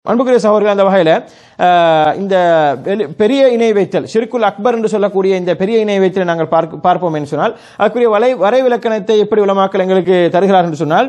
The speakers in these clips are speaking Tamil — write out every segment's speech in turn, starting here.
அன்புக்குரிய சகோதரர்கள், அந்த வகையில் இந்த பெரிய இணை வைத்தல் ஷிர்குல் அக்பர் என்று சொல்லக்கூடிய இந்த பெரிய இணை வைத்தலை நாங்கள் பார்ப்போம் என்று சொன்னால் அதுக்குரிய வரைவிலக்கணத்தை எப்படி உலமாக்கள் எங்களுக்கு தருகிறார் என்று சொன்னால்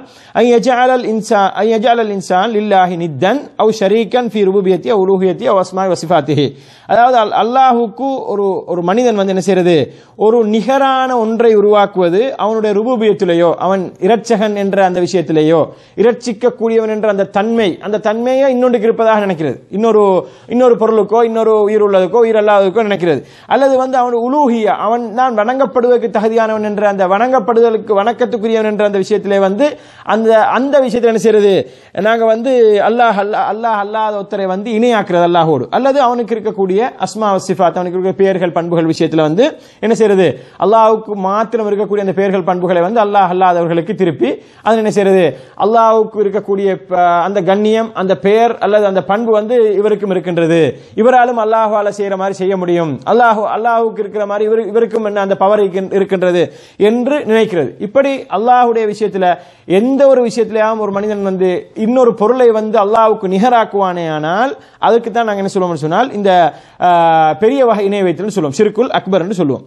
ஐயஜஅல் இன்சான் லில்லாஹி நித்தன் அவ் ஷரீக்கன் ஃபீ ருபூபியத்தி அவ் உலூஹியத்தி அவ் அஸ்மாஇ வ சிஃபாத்திஹி. அதாவது அல்லாஹ்வுக்கு ஒரு மனிதன் வந்து என்ன செய்யறது, ஒரு நிகரான ஒன்றை உருவாக்குவது அவனுடைய ருபூபியத்திலேயோ, அவன் இரட்சகன் என்ற அந்த விஷயத்திலேயோ, இரட்சிக்கக்கூடியவன் என்ற அந்த தன்மையை இன்னொன்று இருப்பதாக நினைக்கிறது, இன்னொரு பொருளுக்கோ இன்னொரு உயிர் உள்ளதுக்கோ உயிர் அல்லாததுக்கோ நினைக்கிறது. அல்லது வந்து அவன் உலூஹியா, அவன் தான் வணங்கப்படுவதற்கு தகுதியானவன் என்ற அந்த வணக்கத்துக்குரியவன் என்ற அந்த விஷயத்திலே வந்து அந்த விஷயத்தில் என்ன செய்யறது, நாங்க வந்து அல்லாஹ் அல்லாத ஒருத்தரை வந்து இணையாக்குறது அல்லாஹோடு. அல்லது அவனுக்கு இருக்கக்கூடிய அஸ்மா சிஃபாத், அவனுக்கு இருக்கிற பெயர்கள் பண்புகள் விஷயத்தில் வந்து என்ன செய்யறது, அல்லாஹ்வுக்கு மாத்திரம் இருக்கக்கூடிய அந்த பெயர்கள் பண்புகளை வந்து அல்லாஹ் அல்லாதவர்களுக்கு திருப்பி அது என்ன செய்யறது, அல்லாஹ்வுக்கு இருக்கக்கூடிய அந்த கண்ணியம், அந்த பெயர் அல்லது அந்த பண்பு வந்து இவருக்கும் இருக்கின்றது, இவராலும் அல்லாஹ்வால செய்யற மாதிரி செய்ய முடியும், அல்லாஹ்வுக்கு இருக்கிற மாதிரி இவருக்கும் என்ன அந்த பவர் இருக்கின்றது என்று நினைக்கிறது. இப்படி அல்லாஹ்வுடைய விஷயத்துல எந்த ஒரு விஷயத்திலேயும் ஒரு மனிதன் வந்து இன்னொரு பொருளை வந்து அல்லாஹ்வுக்கு நிகராக்குவானே ஆனால் அதுக்கு தான் நாங்கள் என்ன சொல்லுவோம் சொன்னால் இந்த பெரிய வகை இணை வைத்தல் சொல்லுவோம், ஷிர்குல் அக்பர் என்று சொல்லுவோம்.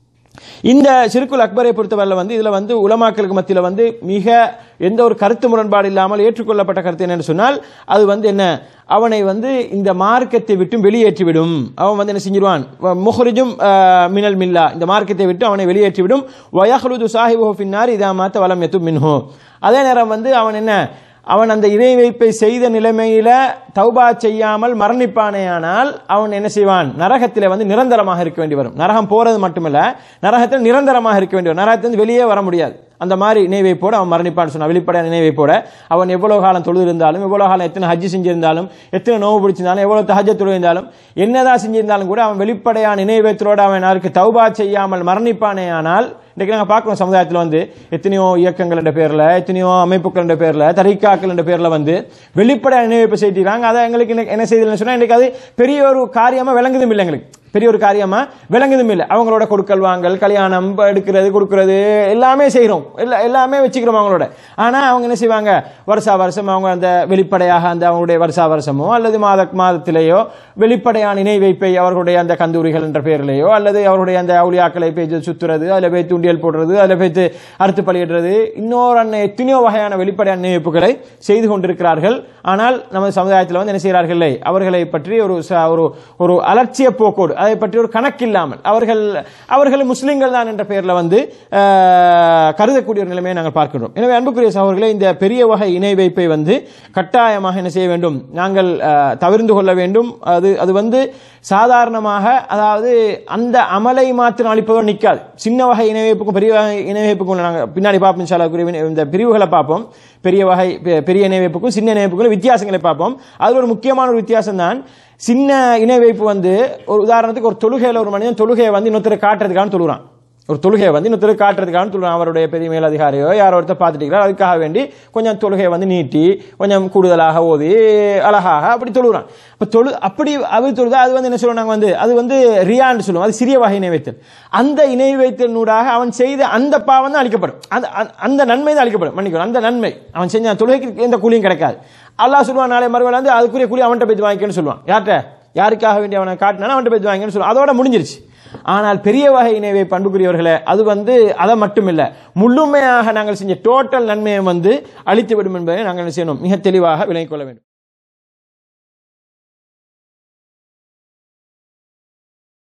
இந்த ஷிர்குல் அக்பரை பொறுத்தவரையில் வந்து இதுல வந்து உலமாக்களுக்கு மத்தியில் வந்து மிக எந்த ஒரு கருத்து முரண்பாடு இல்லாமல் ஏற்றுக்கொள்ளப்பட்ட கருத்து என்னன்னு சொன்னால் அது வந்து என்ன, அவனை வந்து இந்த மார்க்கத்தை விட்டு வெளியேற்றிவிடும், அவன் வந்து என்ன செஞ்சிருவான், முஹ்ரிஜும் மினல் மில்லா, இந்த மார்க்கத்தை விட்டு அவனை வெளியேற்றிவிடும். வயஹ்லுது சாஹிபுஹு ஃபின்னார் இதா மாத்த வலம் யதுப் மின்ஹு. அதே நேரம் வந்து அவன் அந்த இணை வைப்பை செய்த நிலைமையில தௌபா செய்யாமல் மரணிப்பானேயானால் அவன் என்ன செய்வான், நரகத்தில் வந்து நிரந்தரமாக இருக்க வேண்டி வரும். நரகம் போறது மட்டுமல்ல, நரகத்தில் நிரந்தரமாக இருக்க வேண்டி வரும், நரகத்திலிருந்து வெளியே வர முடியாது. அந்த மாதிரி இணை வைப்போடு அவன் மரணிப்பான்னு சொன்னான். வெளிப்படையான இணை வைப்போட அவன் எவ்வளவு காலம் தொழுது இருந்தாலும், எவ்வளவு காலம் எத்தனை ஹஜ்ஜி செஞ்சிருந்தாலும், எத்தனை நோவு பிடிச்சிருந்தாலும், எவ்வளவு தஹஜ்ஜ தொழுந்தாலும், என்னதான் செஞ்சிருந்தாலும் கூட அவன் வெளிப்படையான இணை வைத்தலோடு அவன் யாருக்கு தௌபா செய்யாமல் மரணிப்பானே ஆனால், இன்றைக்கு நாங்கள் பார்க்கிறோம் சமுதாயத்தில் வந்து எத்தனையோ இயக்கங்கள் என்ற பேர்ல, எத்தனையோ அமைப்புகள் என்ற பேர்ல, தரிகாக்கள் என்ற பேர்ல வந்து வெளிப்படையான இணை வைப்பு செய்திருக்காங்க. அதை எங்களுக்கு என்ன செய்ததுன்னு சொன்னா இன்றைக்கு அது பெரிய ஒரு காரியமா விளங்குதும் இல்லை, எங்களுக்கு பெரிய ஒரு காரியமா விளங்குதும் இல்லை. அவங்களோட கொடுக்கல் வாங்கல், கல்யாணம் எடுக்கிறது கொடுக்கிறது எல்லாமே செய்கிறோம், எல்லாமே வச்சுக்கிறோம் அவங்களோட. ஆனா அவங்க என்ன செய்வாங்க, வருஷா வருஷம் அவங்க அந்த வெளிப்படையாக அந்த அவங்களுடைய வருஷா வருஷமோ அல்லது மாதத்திலேயோ வெளிப்படையான இணை வைப்பை அவர்களுடைய அந்த கந்தூரிகள் என்ற பெயரிலேயோ அல்லது அவருடைய அந்த அவுளியாக்களை போய் சுத்துறது, அதில் போய் தூண்டியல் போடுறது, அதில் போய் அறுத்து பலியிடுறது, இன்னொரு எத்தனையோ வகையான வெளிப்படையான இணை வைப்புகளை செய்து கொண்டிருக்கிறார்கள். ஆனால் நமது சமுதாயத்தில் வந்து என்ன செய்கிறார்கள், அவர்களை பற்றி ஒரு அலட்சிய போக்கோடு, அதை பற்றி ஒரு கணக்கில்லாமல் அவர்கள் முஸ்லிம்கள் தான் என்ற பெயர்ல வந்து கருதக்கூடிய ஒரு நிலைமையை நாங்கள் பார்க்கிறோம். எனவே அன்புக்குரிய சகோதரர்களே, இந்த பெரிய வகை இணை வைப்பை வந்து கட்டாயமாக என்ன செய்ய வேண்டும், நாங்கள் தவிர்த்து கொள்ள வேண்டும். அது வந்து சாதாரணமாக, அதாவது அந்த அமலை மாத்திரம் அளிப்பதோடு நிற்காது. சின்ன வகை இணை வைப்புக்கும் பெரிய வகை இணை வைப்புக்கும் நாங்கள் பின்னாடி பார்ப்போம் இன்ஷா அல்லாஹ், இந்த பிரிவுகளை பார்ப்போம். பெரிய இணை வைப்புக்கும் சின்ன இணை வைப்புக்கும் வித்தியாசங்களை பார்ப்போம். அதுல ஒரு முக்கியமான ஒரு வித்தியாசம் தான், சின்ன இணை வைப்பு வந்து ஒரு உதாரணத்துக்கு ஒரு தொழுகையில ஒரு மனிதன் தொழுகையை வந்து இன்னொருத்தரை காட்டுறதுக்கான தொழுகிறான், ஒரு தொழுகையை வந்து இன்னொருத்தரை காட்டுறதுக்கான தொழுகிறான், அவருடைய பெரிய மேல் அதிகாரியோ யாரோ ஒருத்தர் பார்த்துட்டு அதுக்காக வேண்டி கொஞ்சம் தொழுகையை வந்து நீட்டி கொஞ்சம் கூடுதலாக ஓதி அழகாக அப்படி தொழுகிறான். அப்படி அவர் தொழுதா அது வந்து என்ன சொல்லுவோம், நாங்கள் வந்து அது வந்து ரியான்னு சொல்லுவோம், அது சிறிய வகை இணை வைத்தல். அந்த இணை வைத்தலினூடாக அவன் செய்த அந்த பாவம் தான் அளிக்கப்படும், அந்த நன்மை தான் அளிக்கப்படும். மன்னிக்கணும், அந்த நன்மை அவன் செஞ்ச தொழுகைக்கு எந்த கூலியும் கிடைக்காது. அல்லாஹ் சொல்லுவான், நாளை மறுவேளை வந்து அதுக்குரிய கூலி அவன்கிட்ட போய் வாங்கிக்கன்னு சொல்லுவான். யாருக்காக வேண்டி அவனை காட்டினாலும் அவன்கிட்ட போய் வாங்கிக்கன்னு சொல்லுவான். அதோட முடிஞ்சிருச்சு. ஆனால் பெரிய வகை இணை வைப்பு அன்புக்குரியவர்களே, அது வந்து அதை மட்டும் இல்லை, முழுமையாக நாங்கள் செஞ்ச டோட்டல் நன்மையை வந்து அளித்துவிடும் என்பதை நாங்கள் செய்யணும், மிக தெளிவாக விளங்கிக் கொள்ள வேண்டும்.